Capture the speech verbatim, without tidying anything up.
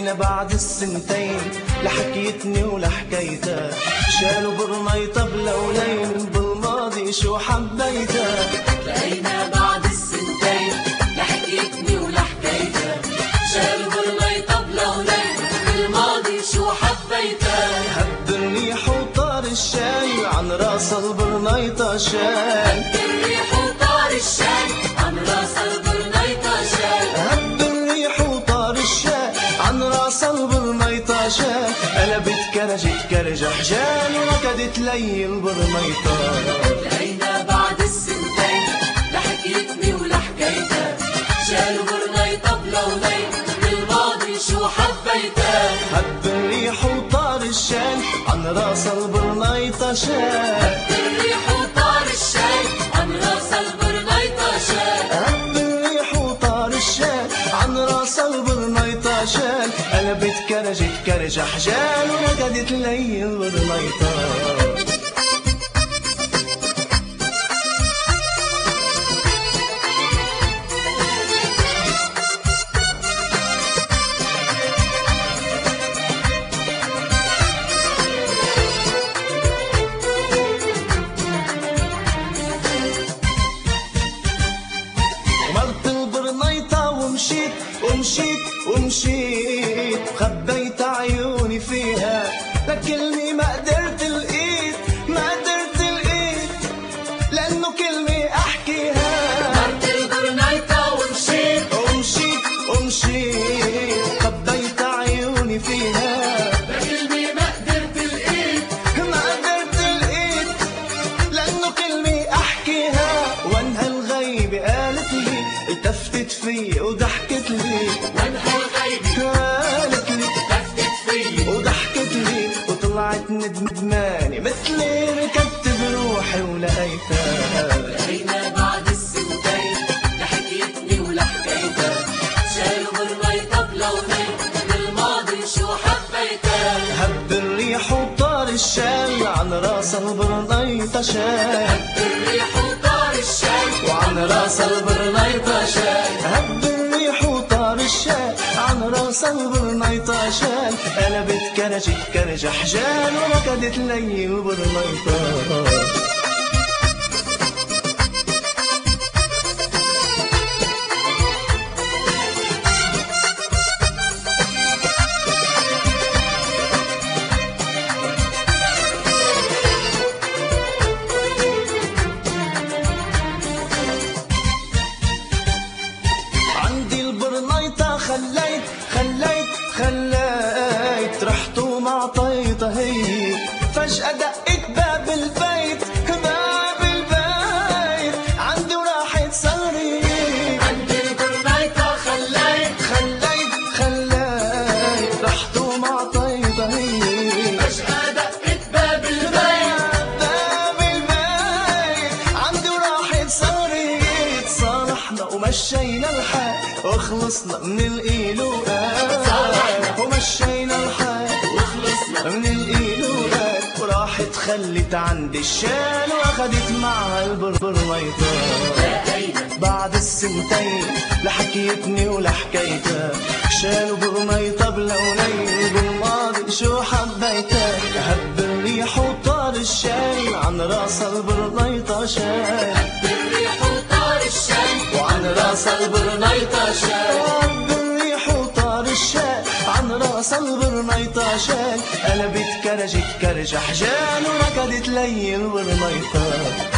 لقينا بعد السنتين لحكيتني ولحكيتها شالوا برميطة بلونين بالماضي شو حبيتها. لقينا بعد السنتين لحكيتني ولحكيتها شالوا برميطة بلونين بالماضي شو حبيتها. هب الريح وطار الشاي عن راس البرنيطة شال. هب الريح وطار الشاي عن راس البرنيطة شال. هب الريح وطار الشاي عن راس البرنيطة شال. قلبت كرجت كرج حجال وركضت لي البرنيطة. لقينا بعد السنتين لحكيتني ولحكيتها شالوا برنيطة بلونين بالماضي شو حبيتها. هب الريح وطار الشاي عن راس البرنيطة شال. هب الريح وطار الشاي عن راس البرنيطة شال. هب الريح وطار الشال عن راس البرنيطة شال. قلبت كرجت كرج حجال وركضت لي البرنيطة. مرت البرنيطة ومشيت ومشيت ومشيت خبيت عيوني فيها لكلمة ما قدرت لقيت ما قدرت لقيت لأنه كلمة أحكيها. مرت البرنيطة ومشيت ومشيت ومشيت خبيت عيوني فيها لكلمة ما قدرت لقيت ما قدرت لقيت لأنه كلمة أحكيها. وانها الغيبة قالت لي التفتت في وضحكت لي. وانها الغيبة قالت لي لفتت في وضحكت لي وطلعت ندمانة مثلي ركضت بروحي ولقيتها. لقينا بعد السنتين لحكيتني ولحكيتها شالوا برميطة بلونين بالماضي شو حبيتها. هب الريح وطار الشال عن راس البرنيطة شال. هب الريح وطار الشاي وعن راس البرنيطة شال. هب الريح وطار الشال عن راس البرنيطة شال. قلبت كرجت كرج حجال وركضت لي البرنيطة. عندي البرنيطة خليت خليت خليت رحت وما عطيتها هي. فجأة دقت باب البيت باب البيت عندي وراحت صغري. عندي البرنيطة خليت خليت خليت رحت وما عطيتها هي. فجأة دقت باب البيت باب البيت عندي وراحت صغري. تصالحنا ومشينا الحال وخلصنا من القيلوقات. صالحنا ومشينا الحال وخلصنا من القيلوقات. وراحت خلت عندي الشال واخدت معها البرنيطة. لقينا بعد السنتين لحكيتني ولحكيتها شالوا برميطة بلونين بالماضي شو حبيتها. هب الريح وطار الشال عن راس البرنيطة شال. هب الريح وطار الشاي وعن راس البرنيطة شال. هب الريح وطار الشال عن راس البرنيطة شال. قلبت كرجت كرج حجال وركضت لي البرنيطة.